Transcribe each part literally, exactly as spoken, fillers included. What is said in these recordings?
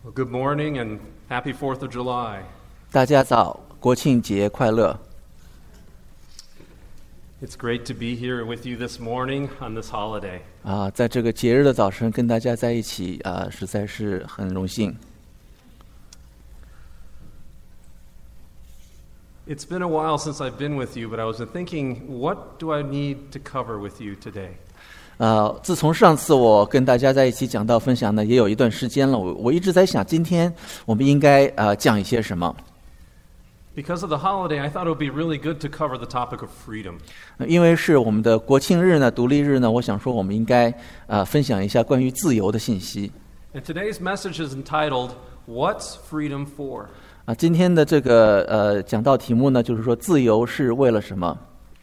Well, good morning and happy fourth of July. 大家早，国庆节快乐！ It's great to be here with you this morning on this holiday. 啊，在这个节日的早晨跟大家在一起啊，实在是很荣幸。 It's been a while since I've been with you, but I was thinking, what do I need to cover with you today? 呃，自从上次我跟大家在一起讲到分享呢，也有一段时间了。我我一直在想，今天我们应该呃讲一些什么？ Because of the holiday, I thought it would be really good to cover the topic of freedom. 因为是我们的国庆日呢，独立日呢，我想说我们应该呃分享一下关于自由的信息。 And today's message is entitled, What's Freedom For? 啊，今天的这个呃讲道题目呢，就是说自由是为了什么？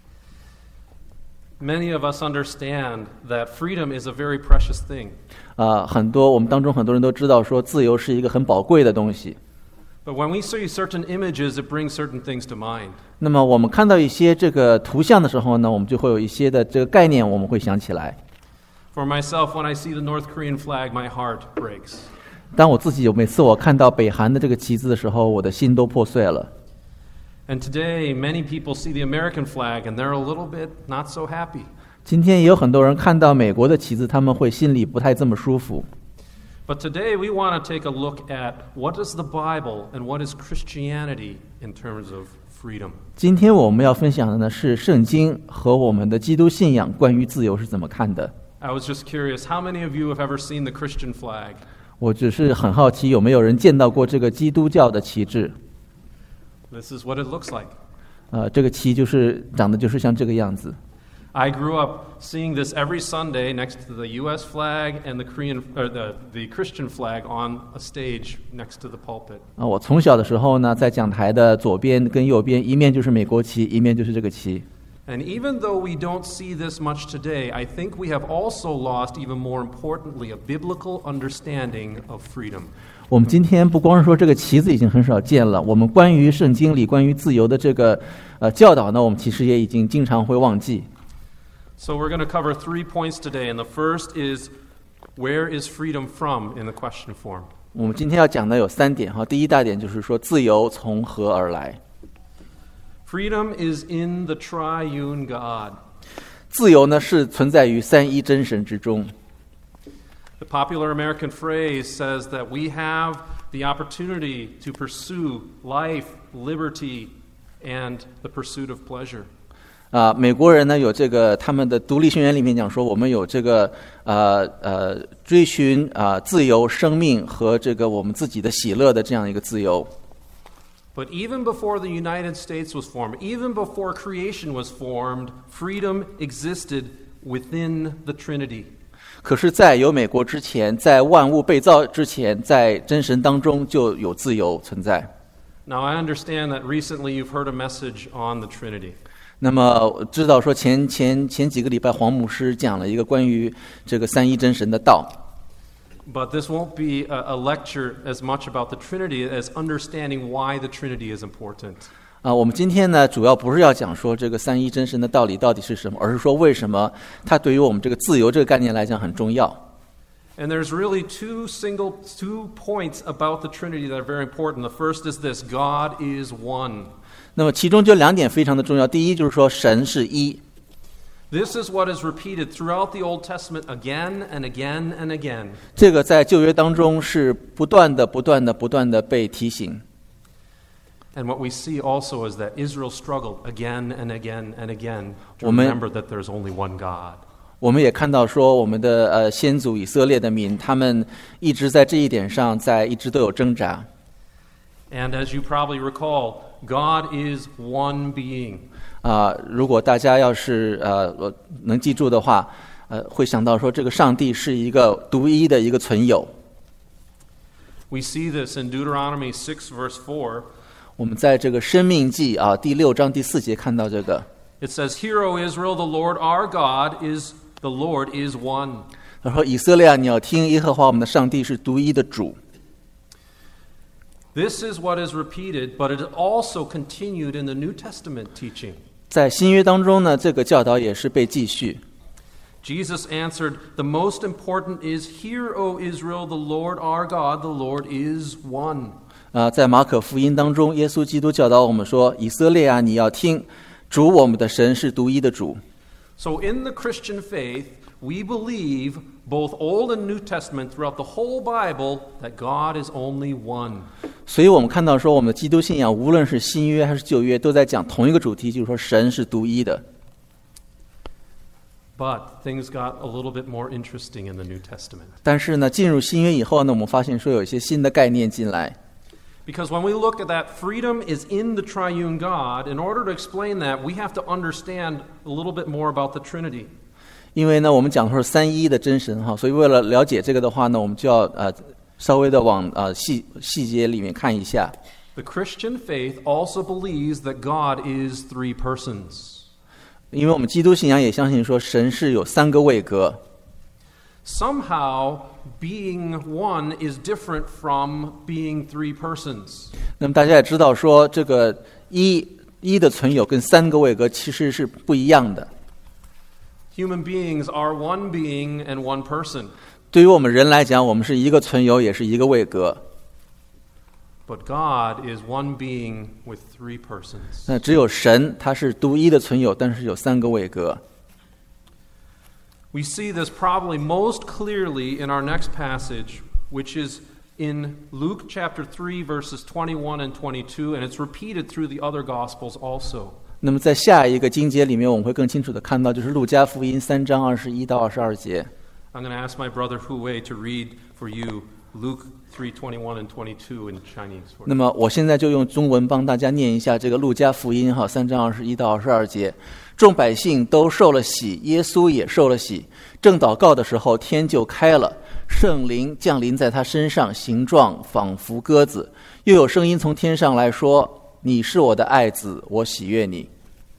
Many of us understand that freedom is a very precious thing. 啊，很多我们当中很多人都知道说自由是一个很宝贵的东西。 But when we see certain images, it brings certain things to mind. 那么我们看到一些这个图像的时候呢，我们就会有一些的这个概念，我们会想起来。 For myself, when I see the North Korean flag, my heart breaks. 当我自己每次我看到北韩的这个旗子的时候，我的心都破碎了。 And today, many people see the American flag and they're a little bit not so happy. 今天也有很多人看到美国的旗子，他们会心里不太这么舒服。 But today, we want to take a look at what is the Bible and what is Christianity in terms of freedom. 今天我们要分享的呢是圣经和我们的基督信仰关于自由是怎么看的。 I was just curious, how many of you have ever seen the Christian flag? 我只是很好奇，有没有人见到过这个基督教的旗帜？ This is what it looks like. 呃，这个旗就是长得就是像这个样子。 I grew up seeing this every Sunday next to the U S flag and the Korean or the, the Christian flag on a stage next to the pulpit. 啊，我从小的时候呢，在讲台的左边跟右边，一面就是美国旗，一面就是这个旗。 And even though we don't see this much today, I think we have also lost, even more importantly, a biblical understanding of freedom. 我们今天不光是说这个旗子已经很少见了，我们关于圣经里关于自由的这个呃教导呢，我们其实也已经经常会忘记。 So we're going to cover three points today, and the first is, where is freedom from in the question form? 我们今天要讲的有三点哈，第一大点就是说自由从何而来？ Freedom is in the triune God. 自由呢是存在于三一真神之中。 The popular American phrase says that we have the opportunity to pursue life, liberty, and the pursuit of pleasure. 啊，美国人呢有这个他们的独立宣言里面讲说，我们有这个呃呃追寻啊、自由、生命和这个我们自己的喜乐的这样一个自由。 But even before the United States was formed, even before creation was formed, freedom existed within the Trinity. 可是，在有美国之前，在万物被造之前，在真神当中就有自由存在。 Now, I understand that recently you've heard a message on the Trinity. 那么知道说前前前几个礼拜黄牧师讲了一个关于这个三一真神的道。 But this won't be a, a lecture as much about the Trinity as understanding why the Trinity is important. 啊，我们今天呢，主要不是要讲说这个三一真神的道理到底是什么，而是说为什么它对于我们这个自由这个概念来讲很重要。 And there's really two single two points about the Trinity that are very important. The first is this: God is one. 那么其中就两点非常的重要，第一就是说神是一。 This is what is repeated throughout the Old Testament again and again and again. 这个在旧约当中是不断的、不断的、不断的被提醒。 And what we see also is that Israel struggled again and again and again to 我们 remember that there's only one God. 我们也看到说，我们的呃先祖以色列的民，他们一直在这一点上，在一直都有挣扎。 And as you probably recall, God is one being. 啊、如果大家要是呃能记住的话，呃，会想到说这个上帝是一个独一的一个存有。 We see this in Deuteronomy six verse four. 我们在这个申命记啊第六章第四节看到这个， It says, "Hear, O Israel, the Lord our God is the Lord is one." 他说以色列啊，你要听耶和华我们的上帝是独一的主。 This is what is repeated, but it also continued in the New Testament teaching. 在新约当中呢，这个教导也是被继续。 Jesus answered, "The most important is, Hear, O Israel, the Lord our God, the Lord is one." 啊，在马可福音当中，耶稣基督教导我们说：“以色列啊，你要听，主我们的神是独一的主。” So in the Christian faith, we believe, both Old and New Testament, throughout the whole Bible, that God is only one. 所以我们看到说，我们的基督信仰，无论是新约还是旧约，都在讲同一个主题，就是说神是独一的。 But things got a little bit more interesting in the New Testament. 但是呢，进入新约以后呢，我们发现说有一些新的概念进来。 Because when we look at that freedom is in the triune God, in order to explain that, we have to understand a little bit more about the Trinity. 因为呢，我们讲的是三一的真神哈，所以为了了解这个的话呢，我们就要呃稍微的往呃细细节里面看一下。 The Christian faith also believes that God is three persons. 因为我们基督信仰也相信说神是有三个位格。 Somehow, being one is different from being three persons. 那么大家也知道说，这个一一的存有跟三个位格其实是不一样的。 Human beings are one being and one person. 对于我们人来讲，我们是一个存有，也是一个位格。 But God is one being with three persons. 那只有神，他是独一的存有，但是有三个位格。 We see this probably most clearly in our next passage, which is in Luke chapter three, verses twenty-one and twenty-two, and it's repeated through the other Gospels also. 那么在下一个经节里面，我们会更清楚的看到，就是路加福音三章二十一到二十二节。 I'm going to ask my brother Hu Wei to read for you Luke three twenty-one and twenty-two in Chinese. 那么我现在就用中文帮大家念一下这个路加福音哈，三章二十一到二十二节。众百姓都受了洗，耶稣也受了洗。正祷告的时候，天就开了，圣灵降临在他身上，形状仿佛鸽子。又有声音从天上来说：“你是我的爱子，我喜悦你。”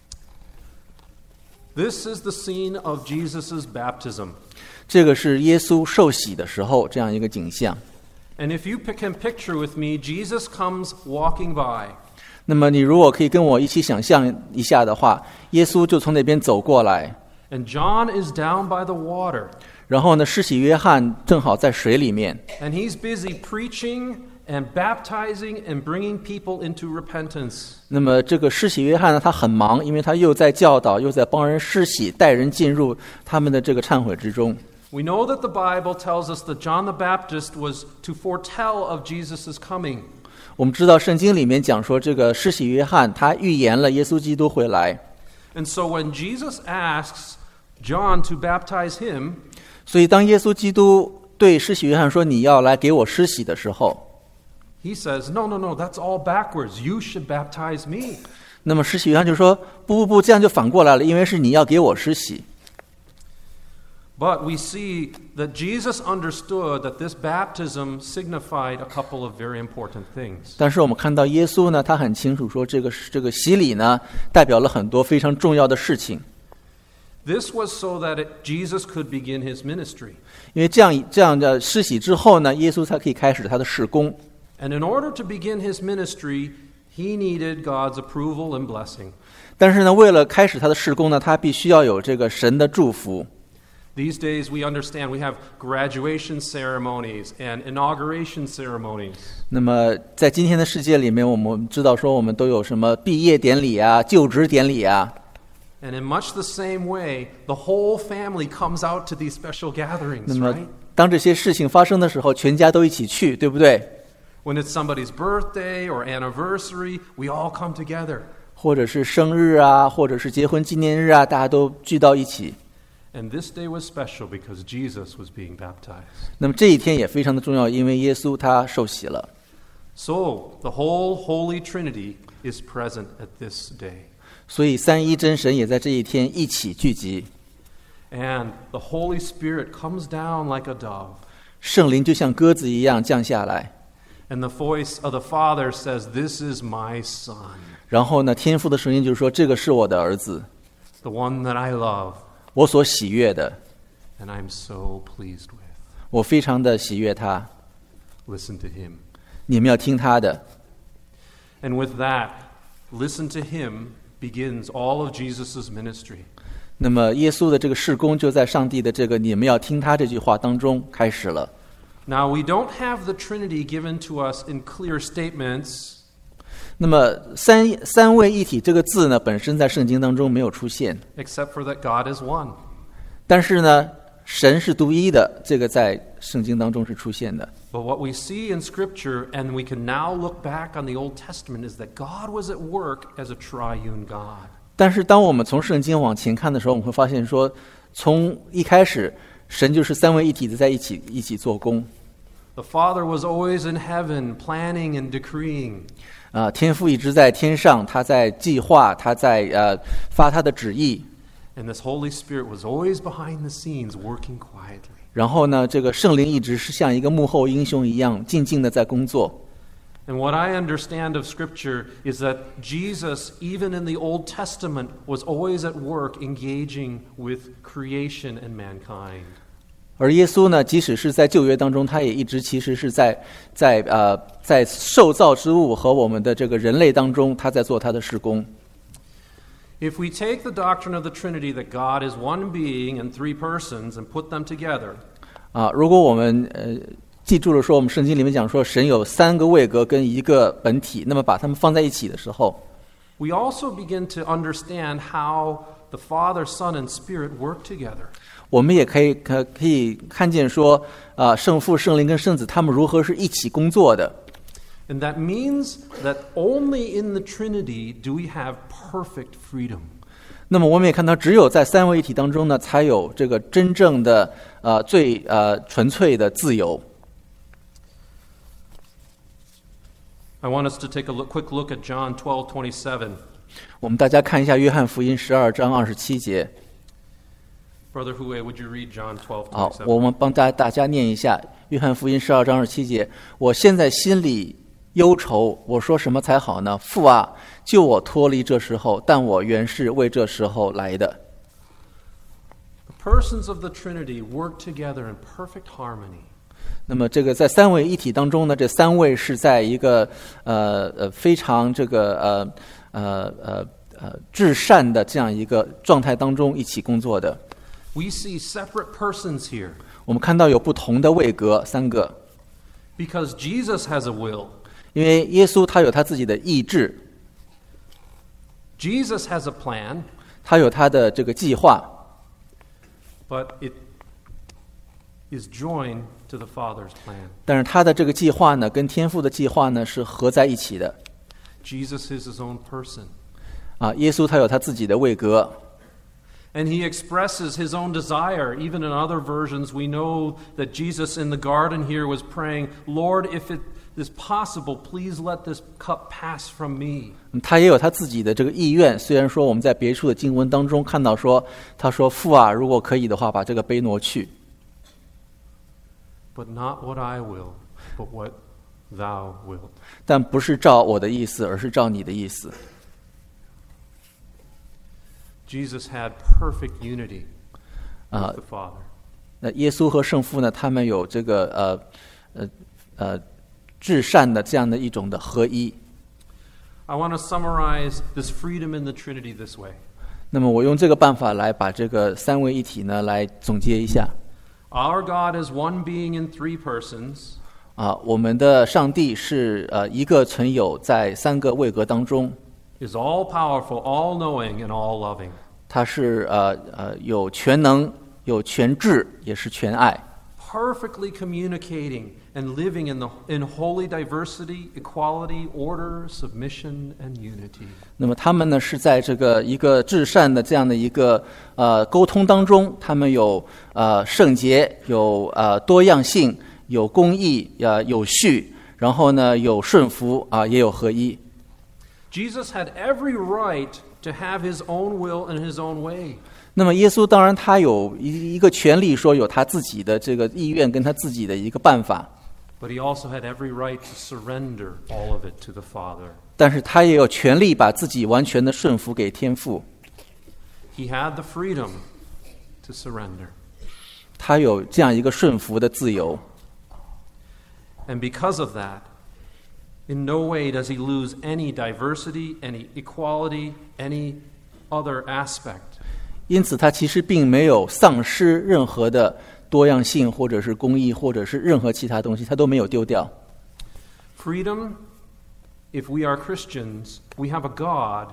This is the scene of Jesus' baptism. 这个是耶稣受洗的时候这样一个景象。 And if you can picture with me, Jesus comes walking by. 那么你如果可以跟我一起想象一下的话，耶稣就从那边走过来。 And John is down by the water. 然后呢，施洗约翰正好在水里面。 And he's busy preaching and baptizing and bringing people into repentance. 那么这个施洗约翰呢，他很忙，因为他又在教导，又在帮人施洗，带人进入他们的这个忏悔之中。 We know that the Bible tells us that John the Baptist was to foretell of Jesus' coming. 我们知道圣经里面讲说，这个施洗约翰他预言了耶稣基督会来。 And so when Jesus asks John to baptize him, 所以当耶稣基督对施洗约翰说你要来给我施洗的时候， he says, no, no, no, that's all backwards. You should baptize me. 那么施洗约翰就说不不不，这样就反过来了，因为是你要给我施洗。 But we see that Jesus understood that this baptism signified a couple of very important things. 但是我们看到耶稣呢，他很清楚说这个这个洗礼呢，代表了很多非常重要的事情。 This was so that it, Jesus could begin his ministry. 因为这样这样的施洗之后呢，耶稣才可以开始他的事工。 And in order to begin his ministry, he needed God's approval and blessing. 但是呢，为了开始他的事工呢，他必须要有这个神的祝福。 These days we understand we have graduation ceremonies and inauguration ceremonies. 那么在今天的世界里面，我们知道说我们都有什么毕业典礼啊、就职典礼啊。 And in much the same way, the whole family comes out to these special gatherings, 那么 right? 当这些事情发生的时候，全家都一起去，对不对？ When it's somebody's birthday or anniversary, we all come together. 或者是生日啊，或者是结婚纪念日啊，大家都聚到一起。 And this day was special because Jesus was being baptized. 那么这一天也非常的重要，因为耶稣他受洗了。 So, the whole Holy Trinity is present at this day. 所以三一真神也在这一天一起聚集。 And the Holy Spirit comes down like a dove. 圣灵就像鸽子一样降下来。 And the voice of the Father says, "This is my Son." 然后呢，天父的声音就是说：“这个是我的儿子， The one that I love, 我所喜悦的， and I'm so pleased with. 我非常的喜悦他。 Listen to him." 你们要听他的。” And with that, listen to him begins all of Jesus' ministry. 那么耶稣的这个事工就在上帝的这个你们要听他这句话当中开始了。 Now, we don't have the Trinity given to us in clear statements. 那么三三位一体这个字呢，本身在圣经当中没有出现， Except for that God is one. 但是呢，神是独一的，这个在圣经当中是出现的。 But what we see in Scripture, and we can now look back on the Old Testament, is that God was at work as a triune God. 但是当我们从圣经往前看的时候，我们会发现说，从一开始，神就是三位一体的在一起一起做工。 The Father was always in heaven, planning and decreeing. 啊，天父一直在天上，他在计划，他在呃发他的旨意。 And this Holy Spirit was always behind the scenes, working quietly. 然后呢，这个圣灵一直是像一个幕后英雄一样，静静的在工作。 And what I understand of Scripture is that Jesus, even in the Old Testament, was always at work engaging with creation and mankind. 而耶稣呢，即使是在旧约当中，他也一直其实是在在呃在受造之物和我们的这个人类当中，他在做他的事工。 If we take the doctrine of the Trinity, that God is one being and three persons, and put them together, 啊，如果我们呃记住了说，我们圣经里面讲说神有三个位格跟一个本体，那么把它们放在一起的时候， we also begin to understand how the Father, Son, and Spirit work together. 我们也可以可可以看见说，啊，圣父、圣灵跟圣子他们如何是一起工作的。 And that means that only in the Trinity do we have perfect freedom. 那么我们也看到，只有在三位一体当中呢，才有这个真正的呃最呃纯粹的自由。 I want us to take a look, quick look at John twelve twenty-seven. 我们大家看一下约翰福音十二章二十七节。 Brother Huey, would you read John twelve 好， twenty-seven? 我们帮大大家念一下约翰福音十二章二十七节。我现在心里忧愁，我说什么才好呢？父啊，救我脱离这时候，但我原是为这时候来的。 The persons of the Trinity work together in perfect harmony. 那么这个在三位一体当中呢，这三位是在一个呃呃非常这个呃呃呃呃至善的这样一个状态当中一起工作的。 We see separate persons here 我们看到有不同的位格，三个， because Jesus has a will. 因为耶稣他有他自己的意志， Jesus has a plan, 他有他的这个计划， but it is joined to the Father's plan. 但是他的这个计划呢，跟天父的计划呢是合在一起的。 Jesus is his own person. 啊，耶稣他有他自己的位格， And he expresses his own desire. Even in other versions, we know that Jesus in the garden here was praying, Lord, if it is possible, please let this cup pass from me. 他也有他自己的这个意愿。虽然说我们在别处的经文当中看到说，他说父啊，如果可以的话，把这个杯挪去。 But not what I will, but what thou wilt. 但不是照我的意思，而是照你的意思。 Jesus had perfect unity with Uh, the Father. 那耶稣和圣父呢，他们有这个呃呃呃至善的这样的一种的合一。 I want to summarize this freedom in the Trinity this way. 那么我用这个办法来把这个三位一体呢来总结一下。 Our God is one being in three persons. 啊，我们的上帝是呃一个存有在三个位格当中， Is all powerful, all knowing, and all loving. 他是呃呃有全能、有全智，也是全爱。 Perfectly communicating and living in the in holy diversity, equality, order, submission, and unity. 那么他们呢是在这个一个至善的这样的一个呃沟通当中，他们有呃圣洁，有呃多样性，有公义，呃有序，然后呢有顺服啊、也有合一。 Jesus had every right to have his own will and his own way. 那么耶稣当然他有一一个权利，说有他自己的这个意愿跟他自己的一个办法， But he also had every right to surrender all of it to the Father. 但是他也有权利把自己完全的顺服给天父。 He had the freedom to surrender. 他有这样一个顺服的自由。 And because of that, in no way does he lose any diversity, any equality, any other aspect. 因此它其实并没有丧失任何的多样性，或者是公义，或者是任何其他东西，它都没有丢掉。 Freedom, if we are Christians, we have a God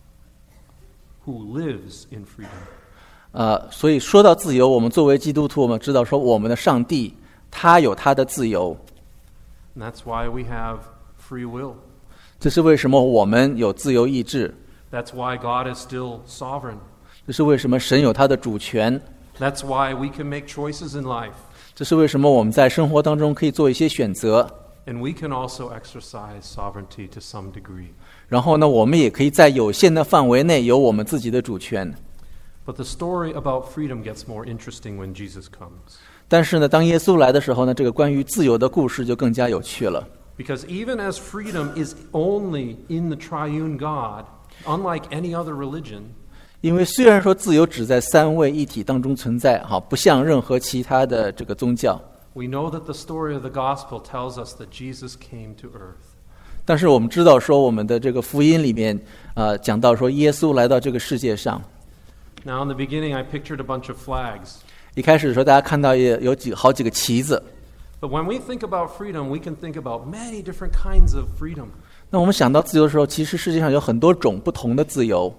who lives in freedom. 呃，所以说到自由，我们作为基督徒，我们知道说我们的上帝他有他的自由。 And that's why we have free will. 这是为什么我们有自由意志。 That's why God is still sovereign. 这是为什么神有他的主权。 That's why we can make choices in life. 这是为什么我们在生活当中可以做一些选择。 And we can also exercise sovereignty to some degree. 然后呢，我们也可以在有限的范围内有我们自己的主权。 But the story about freedom gets more interesting when Jesus comes. 但是呢，当耶稣来的时候呢，这个关于自由的故事就更加有趣了。 Because even as freedom is only in the triune God, unlike any other religion, 因为虽然说自由只在三位一体当中存在，哈，不像任何其他的这个宗教。 we know that the story of the gospel tells us that Jesus came to earth. 但是我们知道说，我们的这个福音里面，呃，讲到说耶稣来到这个世界上。 Now, in the beginning, I pictured a bunch of flags. 一开始的时候，大家看到也有几好几个旗子。 But when we think about freedom, we can think about many different kinds of freedom. 那我们想到自由的时候，其实世界上有很多种不同的自由。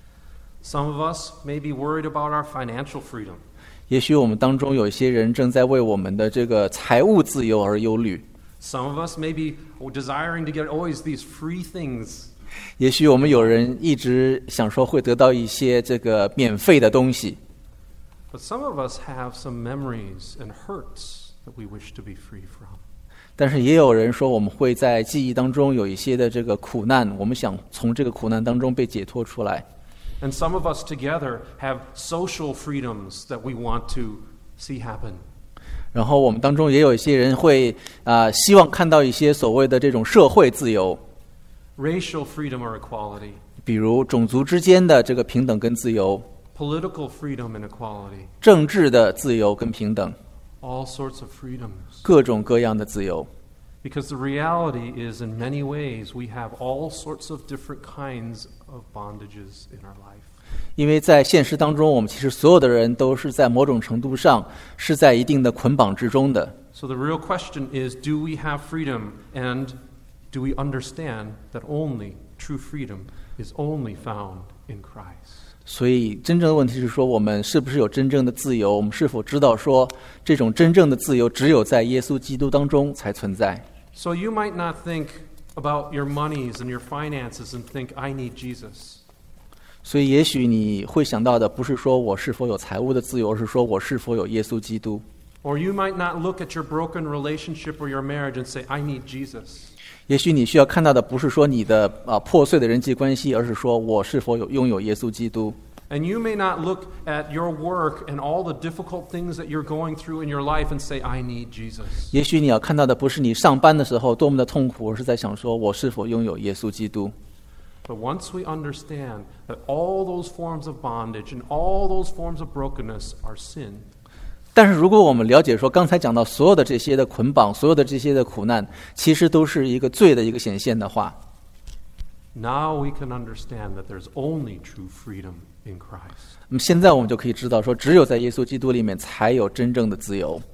Some of us may be worried about our financial freedom. 也许我们当中有一些人正在为我们的这个财务自由而忧虑。 Some of us may be desiring to get always these free things. 也许我们有人一直想说会得到一些这个免费的东西。 But some of us have some memories and hurts that we wish to be free from. 但是也有人说，我们会在记忆当中有一些的这个苦难，我们想从这个苦难当中被解脱出来。 And some of us together have social freedoms that we want to see happen. 然后我们当中也有一些人会啊、呃，希望看到一些所谓的这种社会自由， Racial freedom or equality. 比如种族之间的这个平等跟自由， Political freedom and equality. 政治的自由跟平等， All sorts of freedoms. 各种各样的自由。 Because the reality is, in many ways, we have all sorts of different kinds of bondages in our life. 因为在现实当中，我们其实所有的人都是在某种程度上是在一定的捆绑之中的。 So the real question is, do we have freedom, and do we understand that only true freedom is only found in Christ? 所以真正的问题是说，我们是不是有真正的自由？我们是否知道说，这种真正的自由只有在耶稣基督当中才存在？ So you might not think about your monies and your finances and think, I need Jesus. 所以也许你会想到的不是说我是否有财务的自由，而是说我是否有耶稣基督。 Or you might not look at your broken relationship or your marriage and say, I need Jesus. 也许你需要看到的不是说你的啊破碎的人际关系，而是说我是否有拥有耶稣基督。 And you may not look at your work and all the difficult things that you're going through in your life and say, I need Jesus. 也许你要看到的不是你上班的时候多么的痛苦，而是在想说我是否拥有耶稣基督。 But once we understand that all those forms of bondage and all those forms of brokenness are sin, 但是如果我们了解说刚才讲到所有的这些的捆绑，所有的这些的苦难，其实都是一个罪的一个显现的话， now we can understand that there's only true freedom in Christ. 那么现在我们就可以知道说，只有在耶稣基督里面才有真正的自由。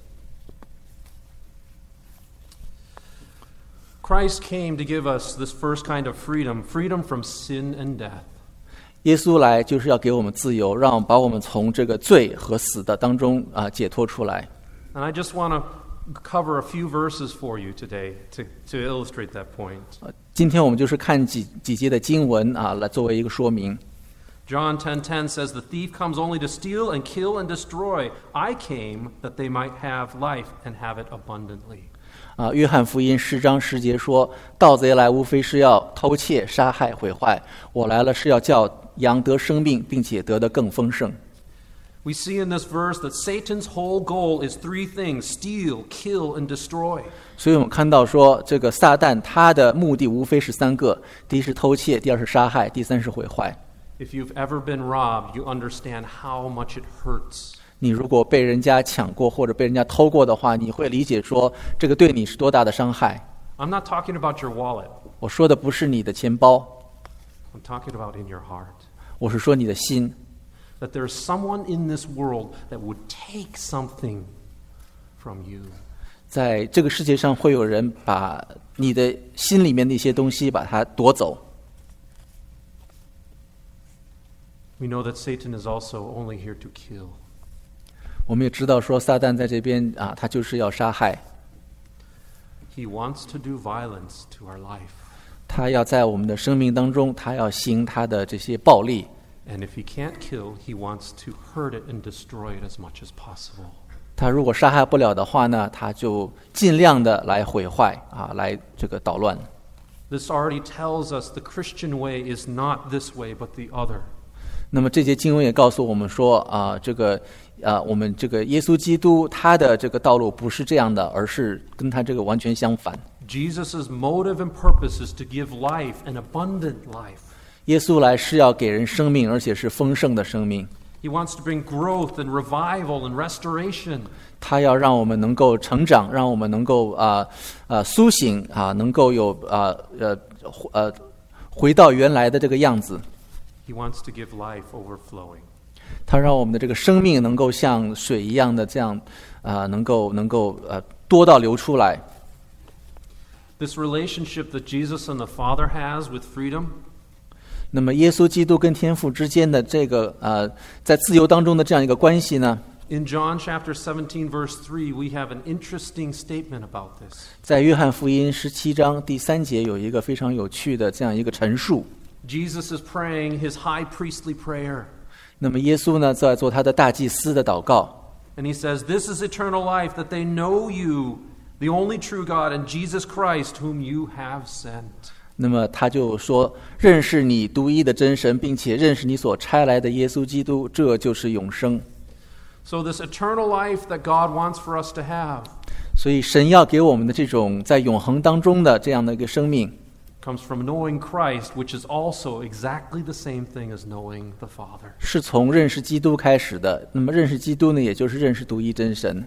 Christ came to give us this first kind of freedom, freedom from sin and death. 耶稣来就是要给我们自由，让把我们从这个罪和死的当中啊解脱出来。 And I just want to cover a few verses for you today to, to illustrate that point. 今天我们就是看几几节的经文啊，来作为一个说明。 John ten ten says, The thief comes only to steal and kill and destroy. I came that they might have life and have it abundantly. 啊，约翰福音十章十节说：“盗贼来，无非是要偷窃、杀害、毁坏。我来了，是要叫羊得生命，并且得的更丰盛。” We see in this verse that Satan's whole goal is three things: steal, kill, and destroy. 所以我们看到说，这个撒旦他的目的无非是三个：第一是偷窃，第二是杀害，第三是毁坏。 If you've ever been robbed, you understand how much it hurts. 你如果被人家抢过或者被人家偷过的话，你会理解说这个对你是多大的伤害。 I'm not talking about your wallet. 我说的不是你的钱包， I'm talking about in your heart. 我是说你的心。 that there's someone in this world that would take something from you. 在这个世界上会有人把你的心里面的一些东西把它夺走。 We know that Satan is also only here to kill. 我们也知道说撒旦在这边啊，他就是要杀害， He wants to do violence to our life. 他要在我们的生命当中，他要行他的这些暴力。 And if he can't kill, he wants to hurt it and destroy it as much as possible. 他如果杀害不了的话呢，他就尽量的来毁坏啊，来这个捣乱。 This already tells us the Christian way is not this way but the other. 那么这节经文也告诉我们说啊，这个啊，我们这个耶稣基督他的这个道路不是这样的，而是跟他这个完全相反。 Jesus' motive and purpose is to give life, an abundant life. 耶稣来是要给人生命，而且是丰盛的生命。 He wants to bring growth and revival and restoration. 他要让我们能够成长，让我们能够啊啊苏醒啊，能够有啊呃呃回到原来的这个样子。 He wants to give life overflowing. 他让我们的这个生命能够像水一样的这样啊、呃，能够能够呃多到流出来。 This relationship that Jesus and the Father has with freedom, 那么耶稣基督跟天父之间的这个呃在自由当中的这样一个关系呢， in John chapter seventeen verse three, we have an interesting statement about this. 在约翰福音十七章第三节有一个非常有趣的这样一个陈述。 Jesus is praying his high priestly prayer. 那么耶稣呢在做他的大祭司的祷告， And he says, "This is eternal life, that they know you, the only true God, and Jesus Christ, whom you have sent." 那么他就说，认识你独一的真神，并且认识你所差来的耶稣基督，这就是永生。 So this eternal life that God wants for us to have 所以神要给我们的这种在永恒当中的这样的一个生命， comes from knowing Christ, which is also exactly the same thing as knowing the Father. 是从认识基督开始的。那么认识基督呢，也就是认识独一真神。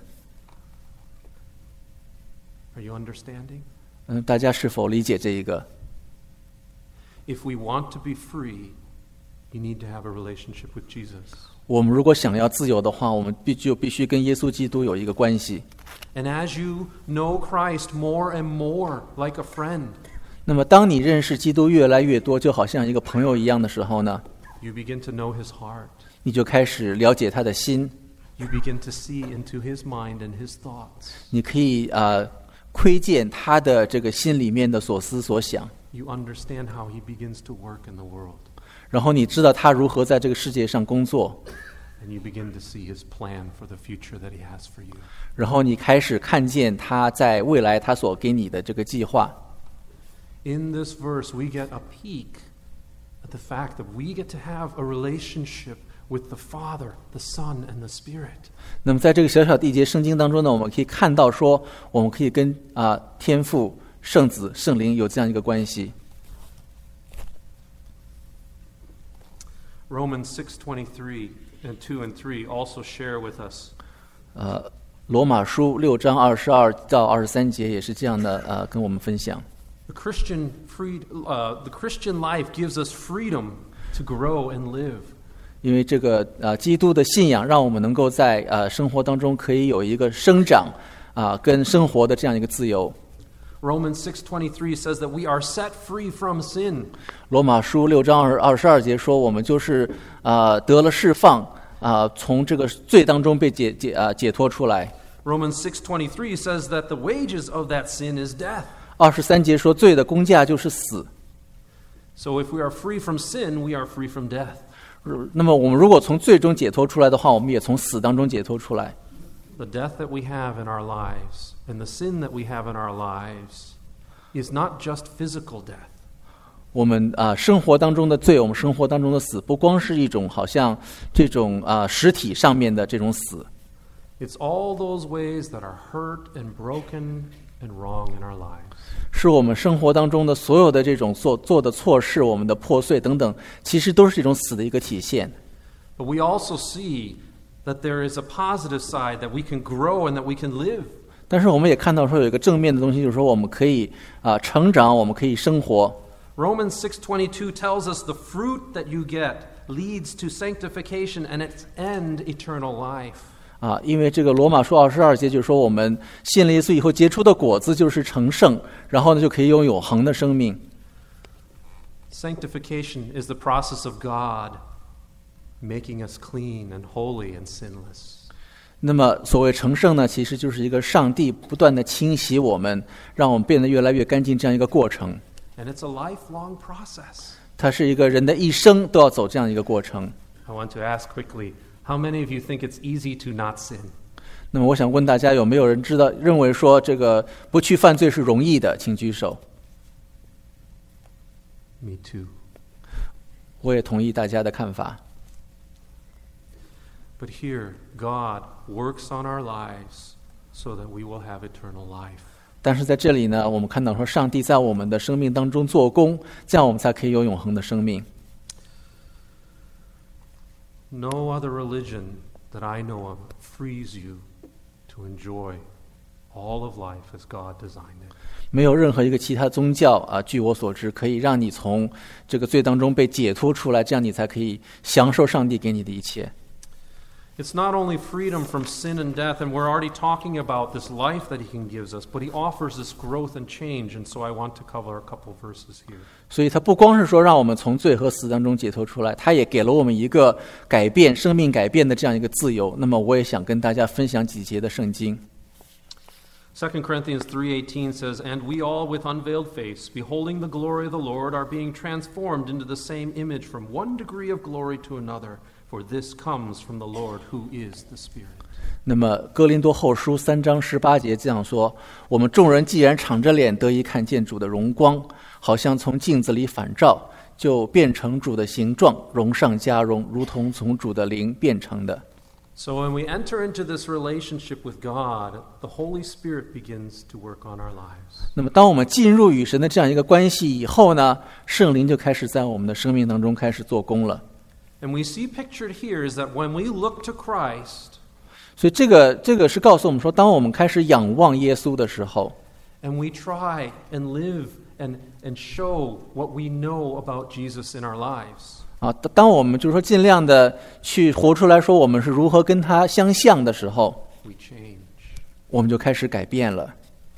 Are you understanding? 嗯，大家是否理解这一个？ If we want to be free, you need to have a relationship with Jesus. 我们如果想要自由的话，我们必就必须跟耶稣基督有一个关系。 And as you know Christ more and more, like a friend, 那么当你认识基督越来越多，就好像一个朋友一样的时候呢， you begin to know his heart. 你就开始了解他的心， You begin to see into his mind and his thoughts. 你可以啊、呃、窥见他的这个心里面的所思所想， You understand how he begins to work in the world. 然后你知道他如何在这个世界上工作， And you begin to see his plan for the future that he has for you. 然后你开始看见他在未来他所给你的这个计划。 In this verse, we get a peek at the fact that we get to have a relationship with the Father, the Son, and the Spirit. 那么在这个小小的一节圣经当中呢，我们可以看到说，我们可以跟啊、呃、天父、圣子、圣灵有这样一个关系。 Romans six twenty-three and two and three also share with us. 呃，罗马书六章二十二到二十三节也是这样的，呃，跟我们分享。 The Christian free, uh, the Christian life gives us freedom to grow and live. 因为这个呃，基督的信仰让我们能够在呃生活当中可以有一个生长啊、呃，跟生活的这样一个自由。 Romans six twenty-three says that we are set free from sin. 罗马书六章二二十二节说，我们就是啊、呃、得了释放啊、呃，从这个罪当中被解解啊、呃、解脱出来。 Romans six twenty-three says that the wages of that sin is death. 二十三节说，罪的工价就是死。 So if we are free from sin, we are free from death. 那么我们如果从罪中解脱出来的话，我们也从死当中解脱出来。 The death that we have in our lives and the sin that we have in our lives is not just physical death. 我们啊、呃、生活当中的罪，我们生活当中的死，不光是一种好像这种啊、呃、实体上面的这种死， It's all those ways that are hurt and broken and wrong in our lives. 是我们生活当中的所有的这种做做的错事，我们的破碎等等，其实都是这种死的一个体现。 But we also see that there is a positive side, that we can grow and that we can live. 但是我们也看到说有一个正面的东西，就是说我们可以啊、呃、成长，我们可以生活。 Romans six twenty-two tells us the fruit that you get leads to sanctification and its end eternal life. 啊，因为这个罗马书二十二节就是说，我们信了耶稣以后结出的果子就是成圣，然后呢就可以有永恒的生命。 Sanctification is the process of God making us clean and holy and sinless. 那么所谓成圣呢，其实就是一个上帝不断的清洗我们，让我们变得越来越干净这样一个过程。 And it's a lifelong process. 它是一个人的一生都要走这样一个过程。 I want to ask quickly, how many of you think it's easy to not sin? 那么我想问大家，有没有人知道认为说这个不去犯罪是容易的？请举手。 Me too. 我也同意大家的看法。 But here, God works on our lives so that we will have eternal life. 但是在这里呢，我们看到说上帝在我们的生命当中做工，这样我们才可以有永恒的生命。 No other religion that I know of frees you to enjoy all of life as God designed it. 没有任何一个其他宗教啊，据我所知，可以让你从这个罪当中被解脱出来，这样你才可以享受上帝给你的一切。 It's not only freedom from sin and death, and we're already talking about this life that He gives us, but He offers this growth and change, and so I want to cover a couple verses here. 所以他不光是说让我们从罪和死当中解脱出来，他也给了我们一个改变生命改变的这样一个自由。那么我也想跟大家分享几节的圣经。 Second Corinthians three eighteen says, And we all with unveiled face, beholding the glory of the Lord, are being transformed into the same image from one degree of glory to another, for this comes from the Lord who is the Spirit. 那么哥林多后书三章十八节这样说：我们众人既然敞着脸得以看见主的荣光，好像从镜子里反照，就变成主的形状，荣上加荣，如同从主的灵变成的。 So when we enter into this relationship with God, the Holy Spirit begins to work on our lives. 那么当我们进入与神的这样一个关系以后呢，圣灵就开始在我们的生命当中开始做工了。 And we see pictured here is that when we look to Christ, 所以这个这个是告诉我们说，当我们开始仰望耶稣的时候， and we try and live and, and show what we know about Jesus in our lives, 啊，当我们就是说尽量的去活出来说我们是如何跟他相像的时候， we change. 我们就开始改变了。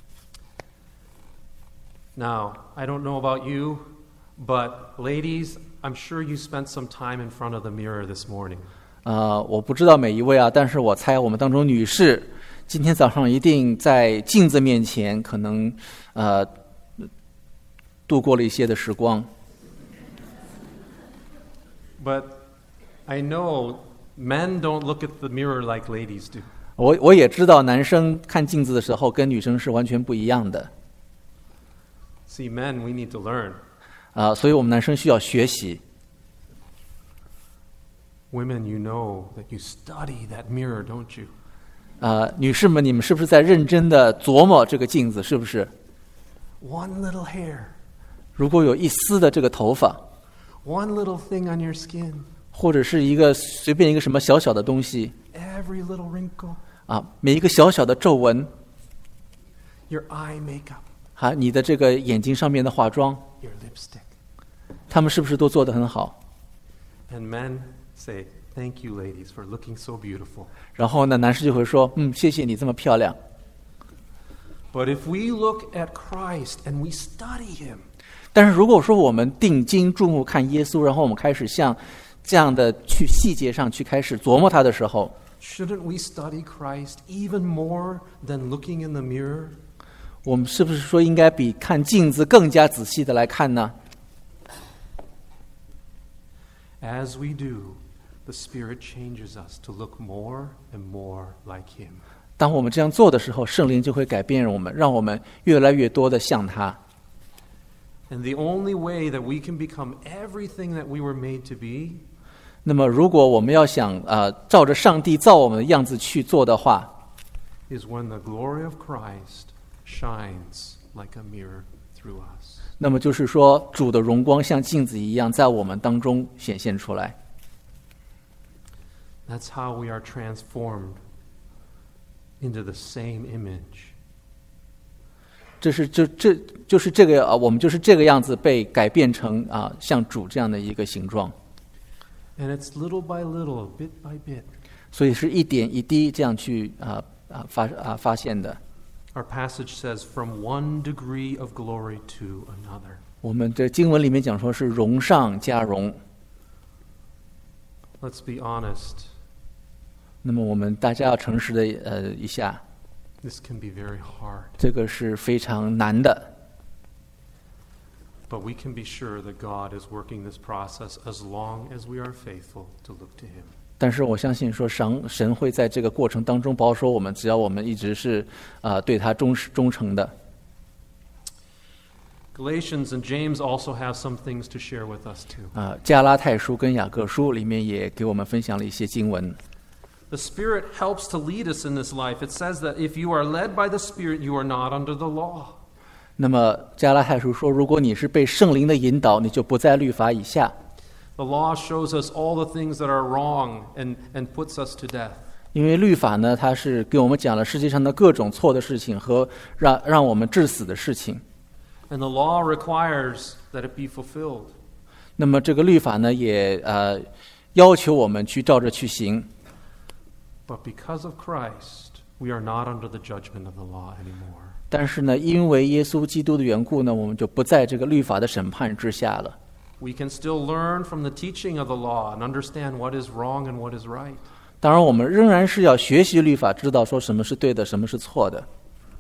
Now, I don't know about you, but ladies, I'm sure you spent some time in front of the mirror this morning. 呃，我不知道每一位啊，但是我猜我们当中女士今天早上一定在镜子面前可能呃度过了一些的时光。 But I know men don't look at the mirror like ladies do. 我我也知道男生看镜子的时候跟女生是完全不一样的。 See, men, we need to learn. 啊、所以我们男生需要学习。 Women, you know that you study that mirror, don't you? 啊、女士们，你们是不是在认真的琢磨这个镜子？是不是？ One little hair, 如果有一丝的这个头发， one little thing on your skin, 或者是一个随便一个什么小小的东西 every little wrinkle, 啊，每一个小小的皱纹， your eye makeup, 啊，你的这个眼睛上面的化妆， your lipstick. 他们是不是都做得很好？ And men say, thank you, ladies, for looking so beautiful. 然后呢，男士就会说：“嗯，谢谢你这么漂亮。” But if we look at Christ and we study him, 但是如果说我们定睛注目看耶稣，然后我们开始像这样的去细节上去开始琢磨他的时候， shouldn't we study Christ even more than looking in the mirror? 我们是不是说应该比看镜子更加仔细的来看呢？ As we do, the Spirit changes us to look more and more like him. 当我们这样做的时候，圣灵就会改变我们，让我们越来越多的像他。 And the only way that we can become everything that we were made to be, 那么，如果我们要想呃照着上帝造我们的样子去做的话， is when the glory of Christ shines like a mirror through us. 那么就是说，主的荣光像镜子一样，在我们当中显现出来。 That's how we are transformed into the same image. 这这是就这就是这个啊，我们就是这个样子被改变成啊像主这样的一个形状。 And it's little by little, bit by bit. 所以是一点一滴这样去啊啊发啊发现的。 Our passage says, from one degree of glory to another. 我们这经文里面讲说是荣上加荣。 Let's be honest. 那么我们大家要诚实的呃一下， This can be very hard. 这个是非常难的。 But we can be sure that God is working this process as long as we are faithful to look to Him. 但是我相信说神神会在这个过程当中保守我们，只要我们一直是啊、呃、对他忠实忠诚的。 Galatians and James also have some things to share with us too. 啊、加拉太书跟雅各书里面也给我们分享了一些经文。 The Spirit helps to lead us in this life. It says that if you are led by the Spirit, you are not under the law. 那么加拉太书说，如果你是被圣灵的引导，你就不在律法以下。 The law shows us all the things that are wrong and, and puts us to death. 因为律法呢，它是给我们讲了世界上的各种错的事情和让让我们致死的事情。 And the law requires that it be fulfilled. 那么这个律法呢，也呃要求我们去照着去行。 But because of Christ, we are not under the judgment of the law anymore. 但是呢，因为耶稣基督的缘故呢，我们就不在这个律法的审判之下了。 We can still learn from the teaching of the law and understand what is wrong and what is right. 当然，我们仍然是要学习律法，知道说什么是对的，什么是错的。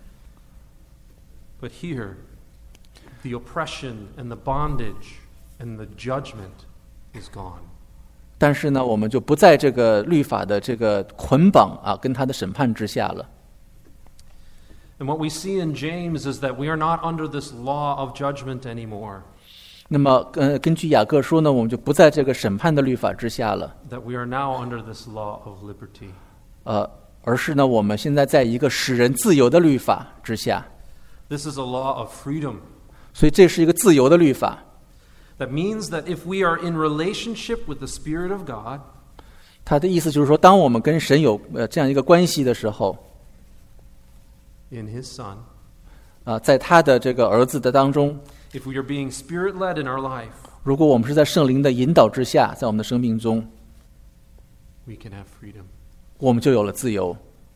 But here, the oppression and the bondage and the judgment is gone. 但是呢，我们就不在这个律法的这个捆绑啊，跟他的审判之下了。 And what we see in James is that we are not under this law of judgment anymore. 那么，呃，根据雅各书呢，我们就不在这个审判的律法之下了。 That we are now under this law of liberty. 呃，而是呢，我们现在在一个使人自由的律法之下。 This is a law of freedom. 所以这是一个自由的律法。 That means that if we are in relationship with the Spirit of God, 他的意思就是说，当我们跟神有呃这样一个关系的时候， in His Son, 啊、在他的这个儿子的当中， if we are being Spirit-led in our life, 如果我们是在圣灵的引导之下，在我们的生命中， we can have freedom. 我们就有了自由。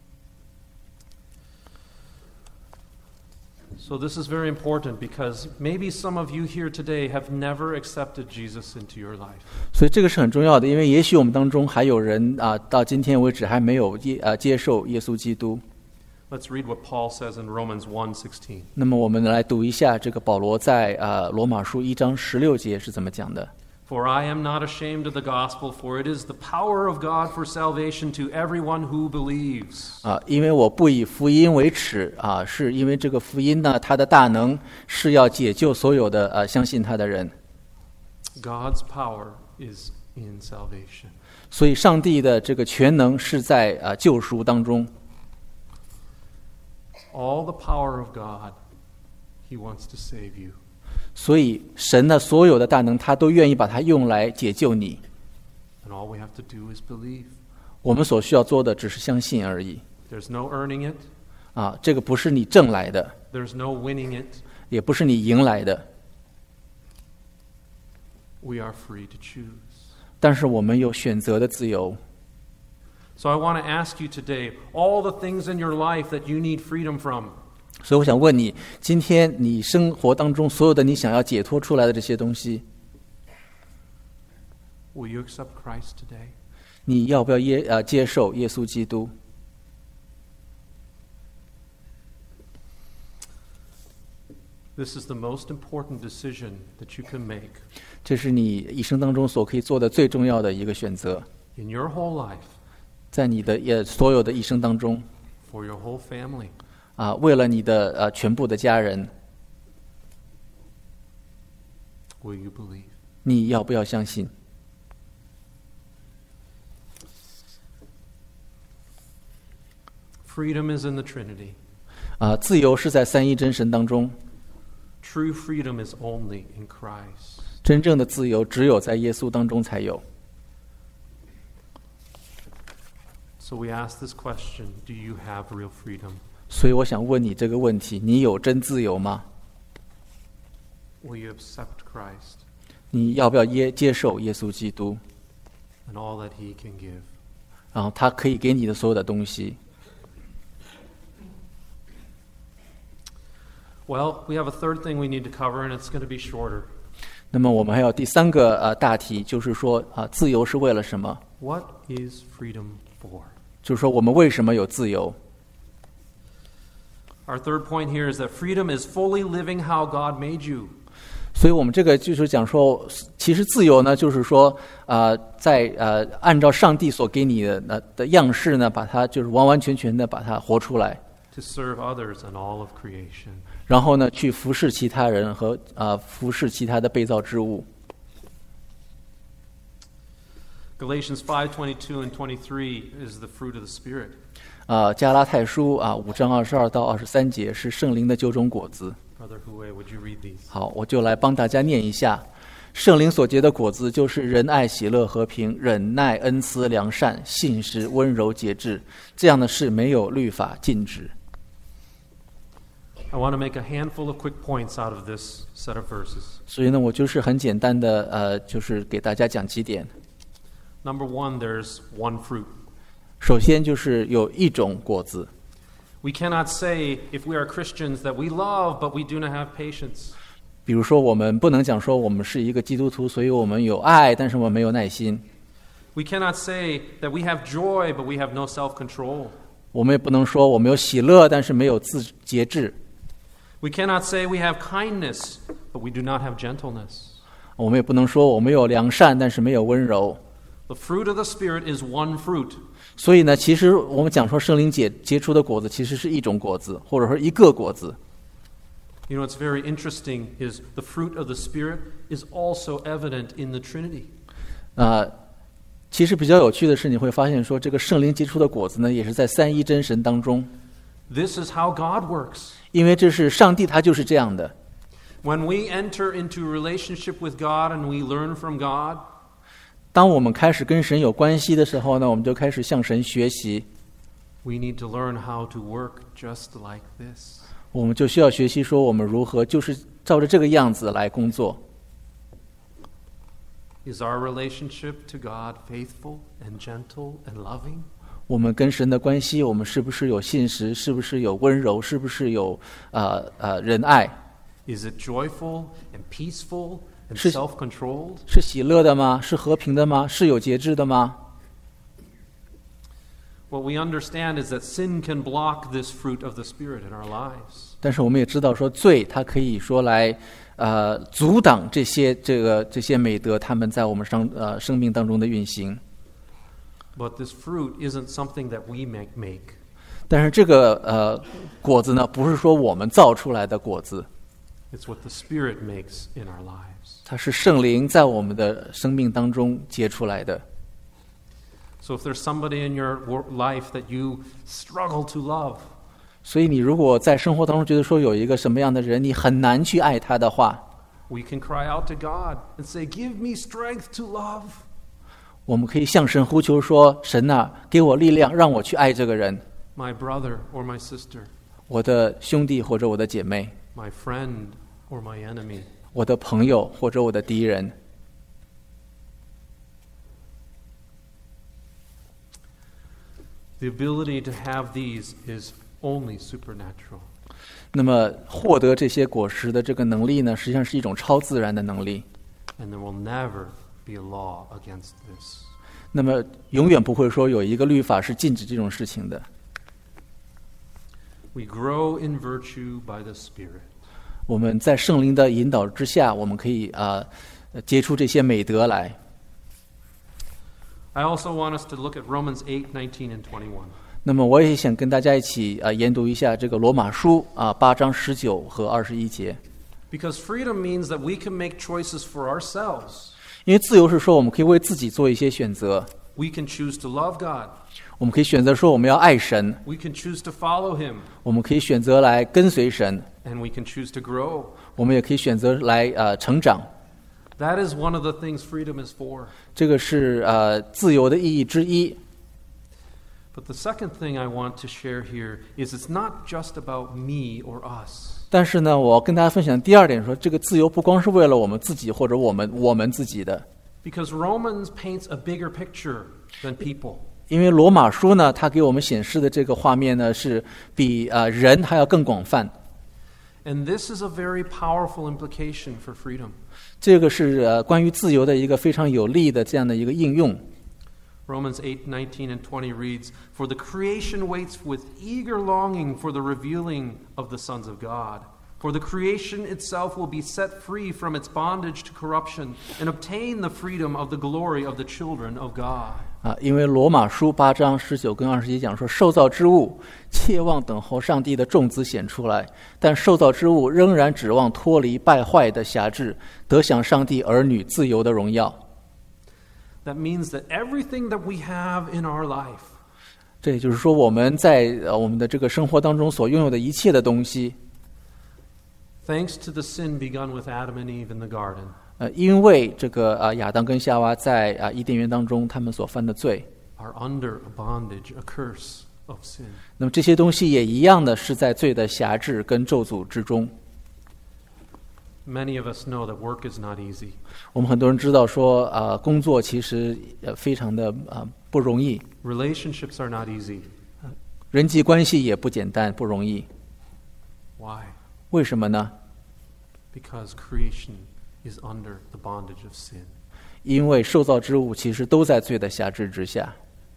So this is very important because maybe some of you here today have never accepted Jesus into your life. 所以这个是很重要的，因为也许我们当中还有人啊，到今天为止还没有耶啊接受耶稣基督。 Let's read what Paul says in Romans one sixteen. 那么我们来读一下这个保罗在啊罗马书一章十六节是怎么讲的。 For I am not ashamed of the gospel, for it is the power of God for salvation to everyone who believes. 啊，因为我不以福音为耻啊，是因为这个福音呢，它的大能是要解救所有的啊相信他的人。 God's power is in salvation. 所以上帝的这个全能是在啊救赎当中。 All the power of God, He wants to save you. 所以神的所有的大能，他都愿意把它用来解救你。 And all we have to do is believe. 我们所需要做的只是相信而已。 There's no earning it. 啊，这个不是你挣来的， There's no winning it. 也不是你赢来的。 We are free to choose. 但是我们有选择的自由。 So I want to ask you today, all the things in your life that you need freedom from, 所以我想问你，今天你生活当中所有的你想要解脱出来的这些东西， will you accept Christ today? 你要不要耶呃接受耶稣基督？ This is the most important decision that you can make 这是你一生当中所可以做的最重要的一个选择， in your whole life, 在你的也所有的一生当中 for your whole family. 啊，为了你的呃全部的家人， Will you believe? 你要不要相信？ Freedom is in the Trinity. 啊，自由是在三一真神当中， True freedom is only in Christ. 真正的自由只有在耶稣当中才有。 So we ask this question, do you have real freedom? 所以我想问你这个问题：你有真自由吗？ Will you accept Christ 你要不要耶接受耶稣基督？ and all that he can give? 然后他可以给你的所有的东西。 Well, we have a third thing we need to cover, and it's going to be shorter. 那么我们还有第三个呃大题，就是说啊，自由是为了什么？ What is freedom for? 就是说我们为什么有自由？ Our third point here is that freedom is fully living how God made you. 所以我们这个就是讲说，其实自由呢，就是说，呃，在呃按照上帝所给你的呃的样式呢，把它就是完完全全的把它活出来， To serve others and all of creation. 然后呢，去服侍其他人和呃服侍其他的被造之物。 Galatians five twenty-two and twenty-three is the fruit of the Spirit. 啊，加拉太书啊五章二十二到二十三节是圣灵的九种果子。 Brother Hue, would you read these? 好，我就来帮大家念一下。圣灵所结的果子就是仁爱、喜乐、和平、忍耐、恩慈、良善、信实、温柔、节制，这样的事没有律法禁止。 I want to make a handful of quick points out of this set of verses. 所以呢，我就是很简单的呃，就是给大家讲几点。 Number one, there's one fruit. 首先就是有一种果子。 We cannot say, if we are Christians, that we love, but we do not have patience. 比如说，我们不能讲说我们是一个基督徒，所以我们有爱，但是我们没有耐心。 We cannot say that we have joy, but we have no self-control. 我们也不能说我们有喜乐，但是没有自节制。 We cannot say we have kindness, but we do not have gentleness. 我们也不能说我们有良善，但是没有温柔。 The fruit of the Spirit is one fruit. 所以呢，其实我们讲说圣灵结结出的果子，其实是一种果子，或者说一个果子。 You know, what's very interesting is the fruit of the Spirit is also evident in the Trinity. 啊、其实比较有趣的是，你会发现说，这个圣灵结出的果子呢，也是在三一真神当中， This is how God works. 因为这是上帝，他就是这样的。 When we enter into a relationship with God and we learn from God, 当我们开始跟神有关系的时候呢，我们就开始向神学习， we need to learn how to work just like this. 我们就需要学习说我们如何就是照着这个样子来工作。 Is our relationship to God faithful and gentle and loving? 我们跟神的关系，我们是不是有信实？是不是有温柔？是不是有呃呃仁爱？ Is it joyful and peaceful and 是- self-controlled? 是喜乐的吗？是和平的吗？是有节制的吗？ What we understand is that sin can block this fruit of the Spirit in our lives. 但是我们也知道说罪，它可以说来呃阻挡这些这个这些美德，他们在我们生呃生命当中的运行。 But this fruit isn't something that we make, make. 但是这个呃果子呢，不是说我们造出来的果子， It's what the Spirit makes in our lives. 它是圣灵在我们的生命当中结出来的。 So if there's somebody in your wor- life that you struggle to love, 所以你如果在生活当中觉得说有一个什么样的人，你很难去爱他的话， we can cry out to God and say, "Give me strength to love." 我们可以向神呼求说：神啊，给我力量，让我去爱这个人， My brother or my sister, 我的兄弟或者我的姐妹， my friend or my enemy. 我的朋友或者我的敌人。 The ability to have these is only supernatural. 那么获得这些果实的这个能力呢，实际上是一种超自然的能力。 And there will never be a law against this. 那么永远不会说有一个律法是禁止这种事情的。 We grow in virtue by the Spirit. 我们在圣灵的引导之下，我们可以啊、呃、结出这些美德来。 I also want us to look at Romans eight, nineteen, and twenty-one. 那么我也想跟大家一起啊、呃、研读一下这个罗马书啊八章十九和二十一节。 Because freedom means that we can make choices for ourselves. 因为自由是说我们可以为自己做一些选择， We can choose to love God. 我们可以选择说我们要爱神， We can choose to follow Him. 我们可以选择来跟随神， And we can choose to grow. 我们也可以选择来呃成长。 That is one of the things freedom is for. 这个是呃自由的意义之一。 But the second thing I want to share here is it's not just about me or us. 但是呢，我要跟大家分享第二点说，这个自由不光是为了我们自己或者我们我们自己的。 Because Romans paints a bigger picture than people. 因为罗马书呢，它给我们显示的这个画面呢，是比呃人还要更广泛。 And this is a very powerful implication for freedom. 这个是呃关于自由的一个非常有力的这样的一个应用。 Romans eight nineteen and twenty reads, "For the creation waits with eager longing for the revealing of the sons of God. For the creation itself will be set free from its bondage to corruption and obtain the freedom of the glory of the children of God." 啊，因为罗马书八章十九跟二十一讲说，受造之物切望等候上帝的众子显出来，但受造之物仍然指望脱离败坏的辖制，得享上帝儿女自由的荣耀。 That means that everything that we have in our life, 这也就是说，我们在呃我们的这个生活当中所拥有的一切的东西， thanks to the sin begun with Adam and Eve in the garden, 呃，因为这个啊、呃、亚当跟夏娃在啊、呃、伊甸园当中他们所犯的罪， are under a bondage, a curse of sin. 那么这些东西也一样的是在罪的辖制跟咒诅之中。 Many of us know that work is not easy. 我们很多人知道说啊、呃，工作其实呃非常的啊、呃、不容易， Relationships are not easy. 人际关系也不简单不容易。 Why? 为什么呢？ Because creation is under the bondage of sin. 因为受造之物其实都在罪的辖制之下。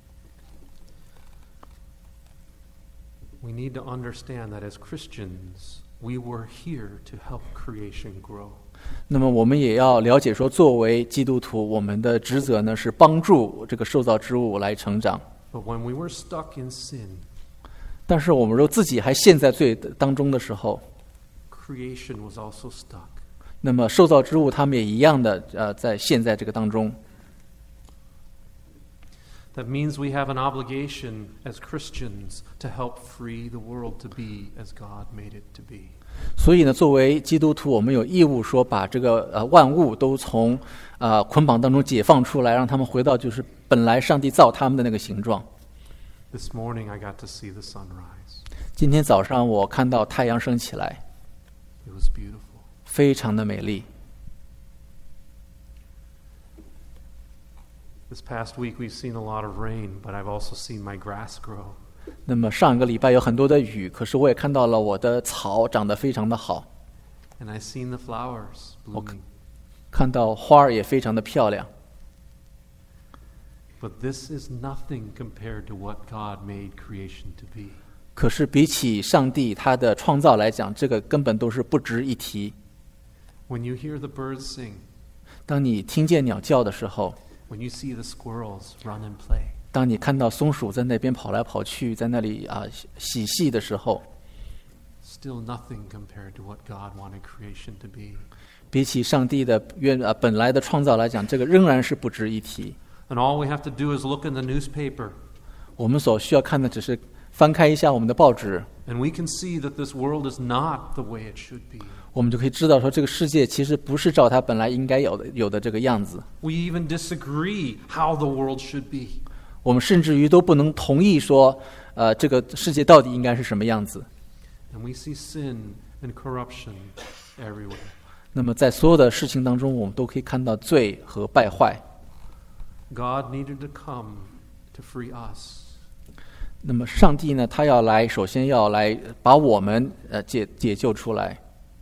We need to understand that as Christians, we were here to help creation grow. 那么我们也要了解说，作为基督徒，我们的职责呢是帮助这个受造之物来成长。 But when we were stuck in sin, 但是我们若自己还陷在罪当中的时候， creation was also stuck. 那么受造之物他们也一样的呃在陷在这个当中。 That means we have an obligation as Christians to help free the world to be as God made it to be. 所以呢，作为基督徒，我们有义务说把这个呃万物都从呃捆绑当中解放出来，让他们回到就是本来上帝造他们的那个形状。 This morning I got to see the sunrise. 今天早上我看到太阳升起来， It was beautiful. 非常的美丽。 This past week we've seen a lot of rain, but I've also seen my grass grow. 那么上个礼拜有很多的雨，可是我也看到了我的草长得非常的好， And I've seen the flowers blooming. 看到花儿也非常的漂亮。 But this is nothing compared to what God made creation to be. 可是比起上帝他的创造来讲，这个根本都是不值一提。 When you hear the birds sing, 当你听见鸟叫的时候， when you see the squirrels run and play, 当你看到松鼠在那边跑来跑去，在那里啊嬉戏的时候， still nothing compared to what God wanted creation to be. 比起上帝的原啊本来的创造来讲，这个仍然是不值一提。 And all we have to do is look in the newspaper, 我们所需要看的只是翻开一下我们的报纸， and we can see that this world is not the way it should be. 我们就可以知道说，这个世界其实不是照它本来应该有的有的这个样子。 We even disagree how the world should be. 我们甚至于都不能同意说，呃，这个世界到底应该是什么样子。 And we see sin and corruption everywhere. 那么在所有的事情当中，我们都可以看到罪和败坏。 God needed to come to free us. 那么上帝呢，他要来，首先要来把我们呃解解救出来。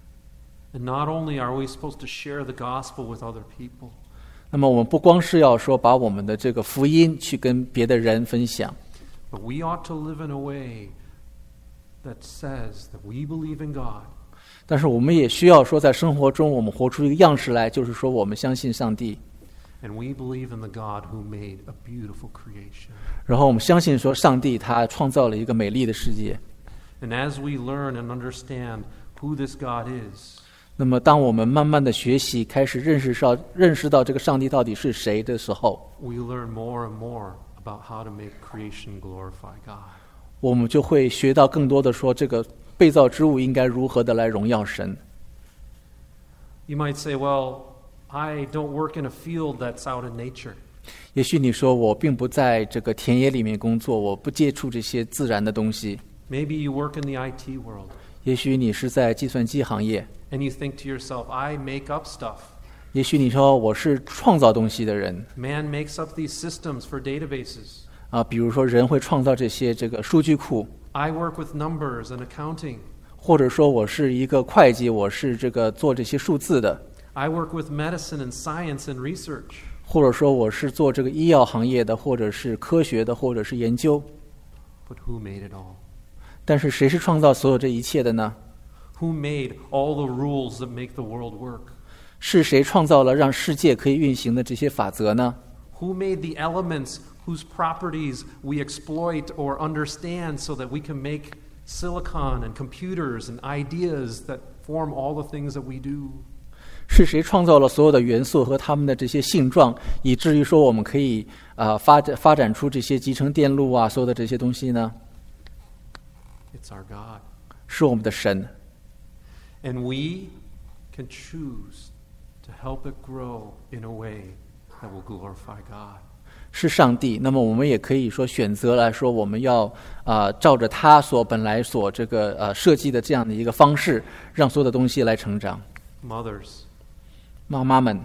And not only are we supposed to share the gospel with other people, 那么我们不光是要说把我们的这个福音去跟别的人分享， but we ought to live in a way that says that we believe in God. 但是我们也需要说，在生活中我们活出一个样式来，就是说我们相信上帝， And we believe in the God who made a beautiful creation. 然后我们相信说上帝他创造了一个美丽的世界。 And as we learn and understand who this God is, 那么当我们慢慢的学习，开始认识到认识到这个上帝到底是谁的时候， we learn more and more about how to make creation glorify God. 我们就会学到更多的说这个被造之物应该如何的来荣耀神。 You might say, well, I don't work in a field that's out in nature. 也许你说我并不在这个田野里面工作，我不接触这些自然的东西。 Maybe you work in the I T world. 也许你是在计算机行业， And you think to yourself, I make up stuff. 也许你说我是创造东西的人 Man makes up these systems for databases. 啊，比如说人会创造这些这个数据库， I work with numbers and accounting. 或者说我是一个会计，我是这个做这些数字的， I work with medicine and science and research. 或者说我是做这个医药行业的，或者是科学的，或者是研究。 But who made it all? 但是谁是创造所有这一切的呢？ Who made all the rules that make the world work? 是谁创造了让世界可以运行的这些法则呢？ Who made the elements whose properties we exploit or understand so that we can make silicon and computers and ideas that form all the things that we do? 是谁创造了所有的元素和它们的这些性状，以至于说我们可以啊、呃、发展发展出这些集成电路啊，所有的这些东西呢？ It's our God. 是我们的神， And we can choose to help it grow in a way that will glorify God. 是上帝。那么我们也可以说选择来说，我们要啊、呃、照着他所本来所这个呃设计的这样的一个方式，让所有的东西来成长。 Mothers, 妈妈们，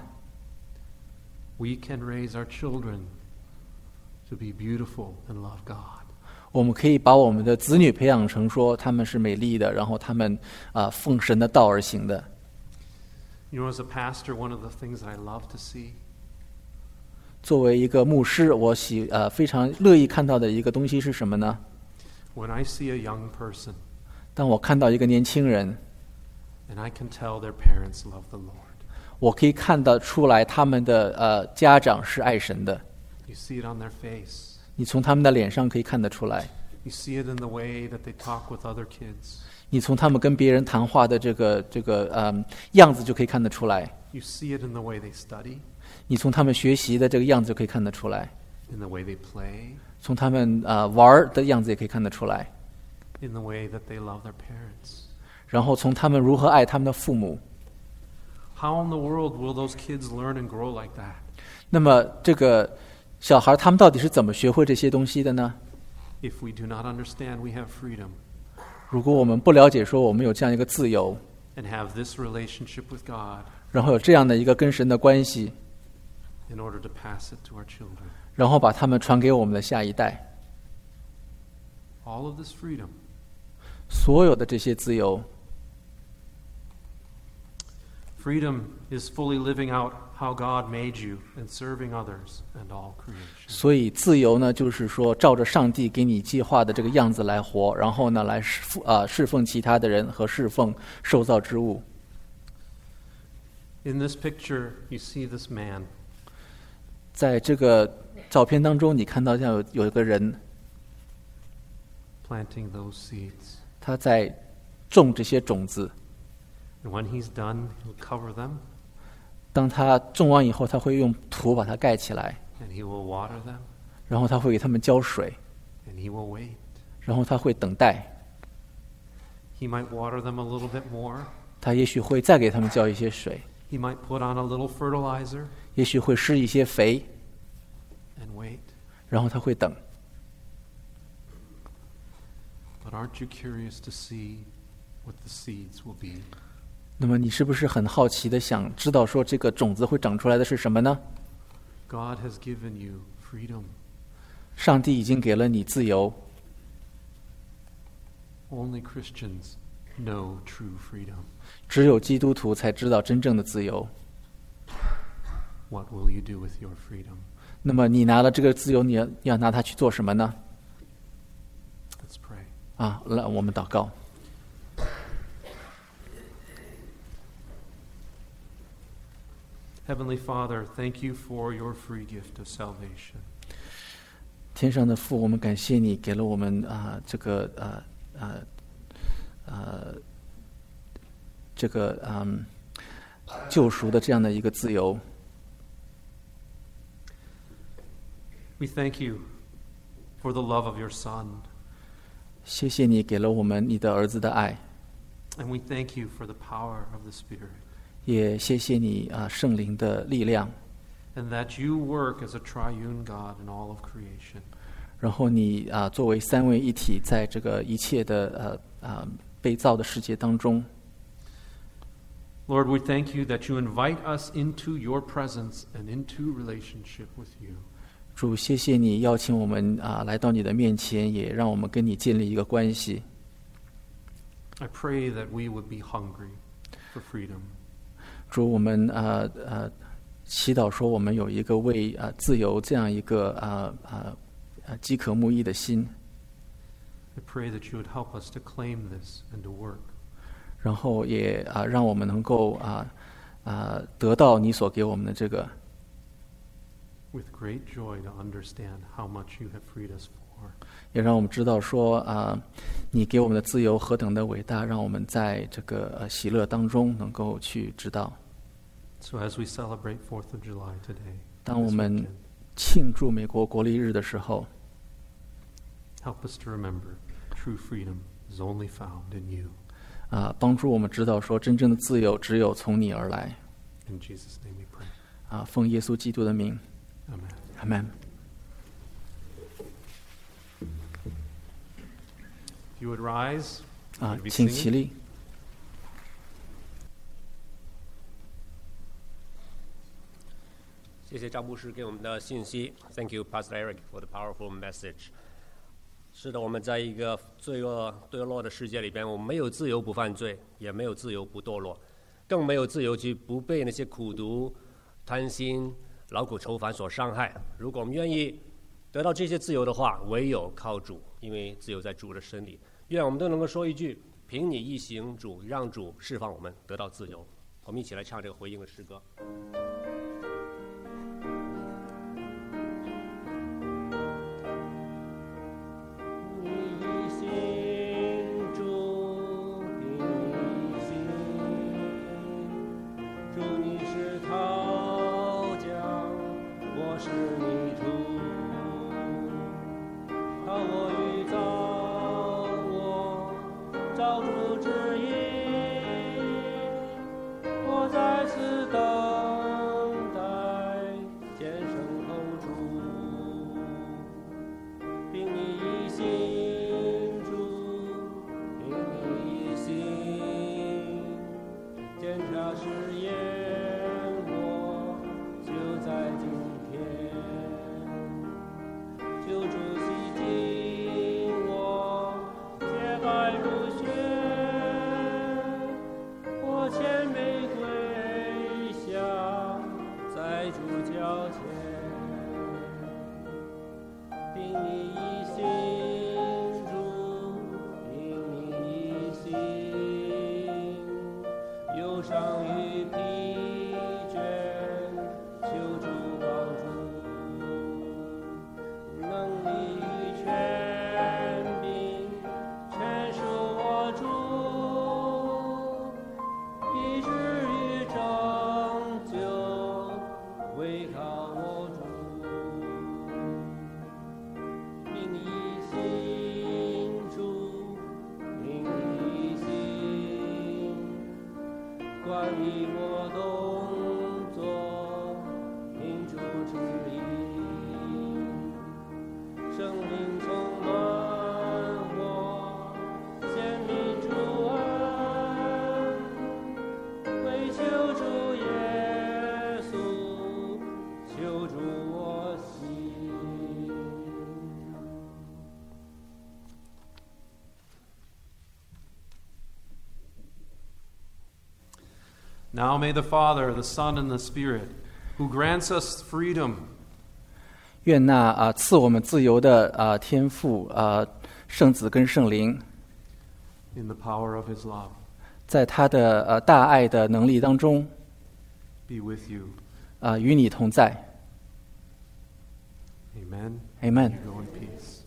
we can raise our children to be beautiful and love God. 我们可以把我们的子女培养成说他们是美丽的，然后他们啊、呃、奉神的道而行的。 You know, as a pastor, one of the things that I love to see 作为一个牧师，我喜呃非常乐意看到的一个东西是什么呢？ when I see a young person 当我看到一个年轻人， and I can tell their parents love the Lord. 我可以看得出来他们的呃家长是爱神的。 You see it on their face. 你从他们的脸上可以看得出来， You see it in the way that they talk with other kids. 你从他们跟别人谈话的这个这个嗯样子就可以看得出来， You see it in the way they study, 你从他们学习的这个样子就可以看得出来， in the way they play, 从他们呃玩儿的样子也可以看得出来， in the way that they love their parents. 然后从他们如何爱他们的父母。 How in the world will those kids learn and grow like that? 那么这个小孩他们到底是怎么学会这些东西的呢？ If we do not understand we have freedom 如果我们不了解说我们有这样一个自由， and have this relationship with God 然后有这样的一个跟神的关系， in order to pass it to our children. 然后把他们传给我们的下一代， All of this freedom 所有的这些自由， Freedom is fully living out how God made you and serving others and all creation. 所以自由呢，就是说照着上帝给你计划的这个样子来活，然后呢来侍啊、呃、侍奉其他的人和侍奉受造之物。 In this picture, you see this man. 在这个照片当中，你看到像有有一个人， planting those seeds. 他在种这些种子。 And when he's done, he'll cover them 当他种完以后，他会用土把它盖起来， and he will water them 然后他会给他们浇水， and he will wait. 然后他会等待。 He might water them a little bit more. 他也许会再给他们浇一些水， He might put on a little fertilizer 也许会施一些肥， and wait. 然后他会等。 But aren't you curious to see what the seeds will be? 那么你是不是很好奇的想知道说这个种子会长出来的是什么呢？ God has given you freedom. 上帝已经给了你自由， Only Christians know true freedom. 只有基督徒才知道真正的自由。 What will you do with your freedom? 那么你拿了这个自由，你要要拿它去做什么呢？ Let's pray. 啊，来，我们祷告。 Heavenly Father, thank you for your free gift of salvation. 天上的父，我们感谢你给了我们啊、呃、这个呃呃呃这个嗯救赎的这样的一个自由。 We thank you for the love of your Son, 谢谢你给了我们你的儿子的爱， and we thank you for the power of the Spirit. 也谢谢你啊、圣灵的力量， and that you work as a triune God in all of creation. 然后你啊、作为三位一体，在这个一切的呃啊、被造的世界当中。 Lord, we thank you that you invite us into your presence and into relationship with you. 主，谢谢你邀请我们啊、来到你的面前，也让我们跟你建立一个关系。 I pray that we would be hungry for freedom. 主，我们呃呃祈祷说，我们有一个为啊、自由这样一个啊啊啊饥渴慕义的心。 I pray that you would help us to claim this and to work. 然后也啊、让我们能够啊啊、得到你所给我们的这个。 With great joy to understand how much you have freed us for. 也让我们知道说啊、你给我们的自由何等的伟大，让我们在这个呃喜乐当中能够去知道。 So as we celebrate fourth of July today, 当我 this 们 weekend, 庆祝美国国历日的时候， help us to remember true freedom is only found in you. 啊、帮助我们知道说，真正的自由只有从你而来。 In Jesus' name we pray. 啊、奉耶稣基督的名， Amen. 阿门。 If you would rise, 啊 we'd，be 请 singing. 起立。 谢谢张牧师给我们的信息。Thank you, Pastor Eric, for the powerful message. 是的，我们在一个罪恶堕落的世界里边，我们没有自由不犯罪，也没有自由不堕落，更没有自由去不被那些苦毒、贪心、劳苦愁烦所伤害。如果我们愿意得到这些自由的话，唯有靠主，因为自由在主的身里。愿我们都能够说一句：凭你一行，主让主释放我们，得到自由。我们一起来唱这个回应的诗歌。 Now may the Father, the Son, and the Spirit, who grants us freedom, 愿那啊、赐我们自由的啊、天父啊、圣子跟圣灵， in the power of his love, 在他的呃大爱的能力当中 be with you. 啊、与你同在。 Amen. Amen. You go in peace.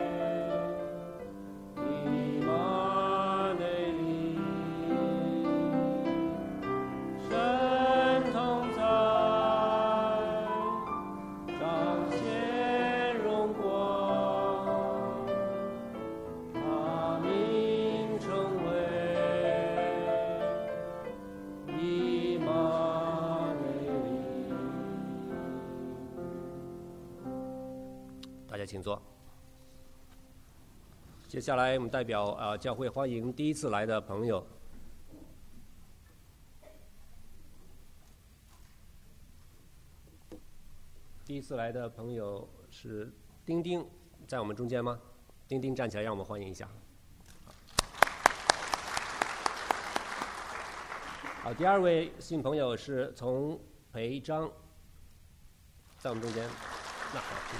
Immanuel, 来请坐。接下来我们代表呃教会欢迎第一次来的朋友。第一次来的朋友是丁丁，在我们中间吗？丁丁站起来，让我们欢迎一下。好，第二位新朋友是从裴章，在我们中间。那好，谢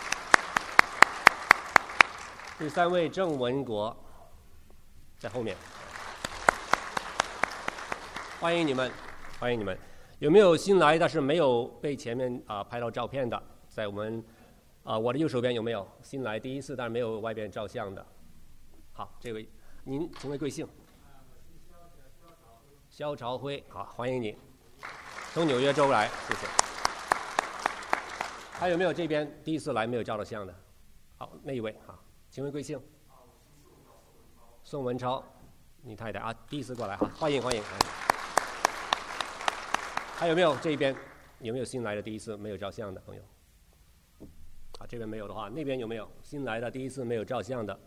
谢。第三位郑文国，在后面。欢迎你们，欢迎你们。有没有新来但是没有被前面啊、呃、拍到照片的？在我们啊、呃、我的右手边有没有新来第一次但是没有外边照相的？好，这位您请问贵姓？肖朝辉，好，欢迎你，从纽约州来，谢谢。还有没有这边第一次来没有照到相的？好，那一位，好，请问贵姓？宋文超，你太太啊，第一次过来，好，欢迎欢迎。欢迎还有没有这边有没有新来的第一次没有照相的朋友？啊，这边没有的话，那边有没有新来的第一次没有照相的？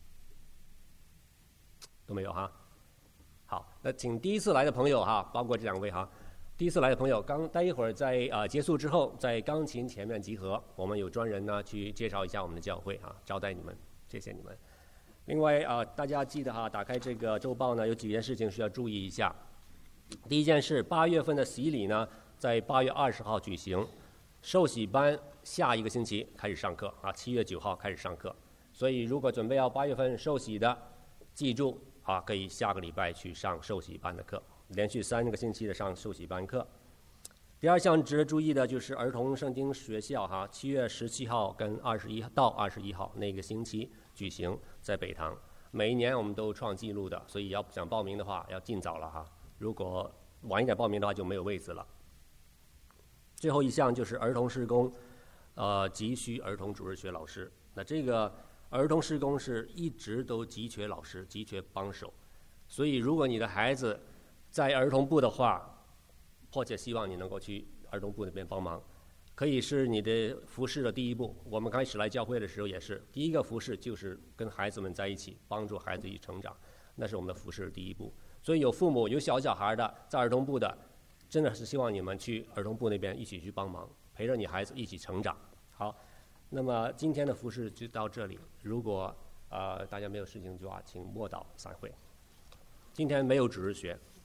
都没有哈。好，那请第一次来的朋友哈，包括这两位哈，第一次来的朋友，刚待一会儿在啊、呃、结束之后，在钢琴前面集合，我们有专人呢去介绍一下我们的教会啊，招待你们，谢谢你们。另外啊、呃，大家记得哈，打开这个周报呢，有几件事情需要注意一下。第一件事，八月份的洗礼呢，在八月二十号举行，受洗班下一个星期开始上课啊，七月九号开始上课。所以如果准备要八月份受洗的，记住啊，可以下个礼拜去上受洗班的课，连续三个星期的上受洗班课。第二项值得注意的就是儿童圣经学校哈，七月十七号跟二十一到二十一号那个星期举行在北堂。每一年我们都创纪录的，所以要想报名的话要尽早了哈。如果晚一点报名的话就没有位子了。最后一项就是儿童事工，呃，急需儿童主日学老师。那这个儿童事工是一直都急缺老师，急缺帮手。所以如果你的孩子在儿童部的话，迫切希望你能够去儿童部那边帮忙，可以是你的服事的第一步。我们开始来教会的时候也是，第一个服事就是跟孩子们在一起，帮助孩子一起成长，那是我们的服事的第一步。所以有父母有小小孩的在儿童部的，真的是希望你们去儿童部那边一起去帮忙，陪着你孩子一起成长。好，那么今天的服事就到这里。如果呃大家没有事情的话，请默祷散会。今天没有主日学。